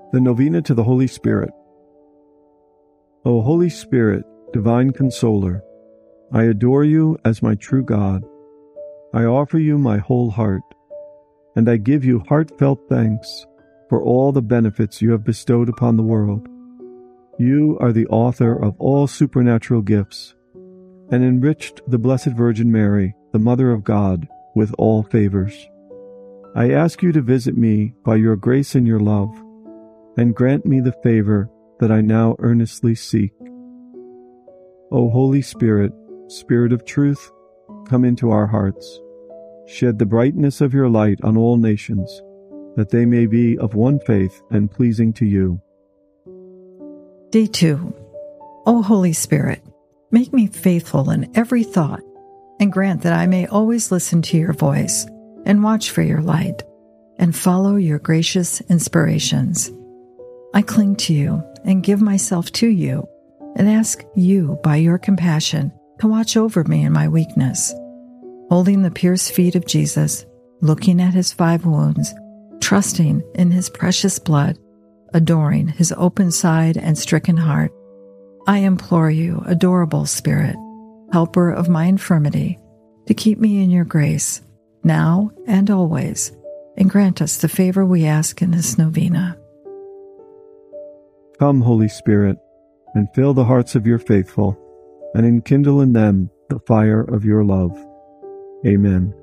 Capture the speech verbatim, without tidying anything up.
The Novena to the Holy Spirit. O Holy Spirit, divine consoler, I adore you as my true God. I offer you my whole heart, and I give you heartfelt thanks for all the benefits you have bestowed upon the world. You are the author of all supernatural gifts, and enriched the Blessed Virgin Mary, the Mother of God, with all favors. I ask you to visit me by your grace and your love, and grant me the favor that I now earnestly seek. O Holy Spirit, Spirit of truth, come into our hearts. Shed the brightness of your light on all nations, that they may be of one faith and pleasing to you. Day two. O Holy Spirit, make me faithful in every thought, and grant that I may always listen to your voice and watch for your light, and follow your gracious inspirations. I cling to you and give myself to you, and ask you, by your compassion, to watch over me in my weakness. Holding the pierced feet of Jesus, looking at his five wounds, trusting in his precious blood, adoring his open side and stricken heart, I implore you, adorable Spirit, helper of my infirmity, to keep me in your grace, now and always, and grant us the favor we ask in this novena. Come, Holy Spirit, and fill the hearts of your faithful, and enkindle in them the fire of your love. Amen.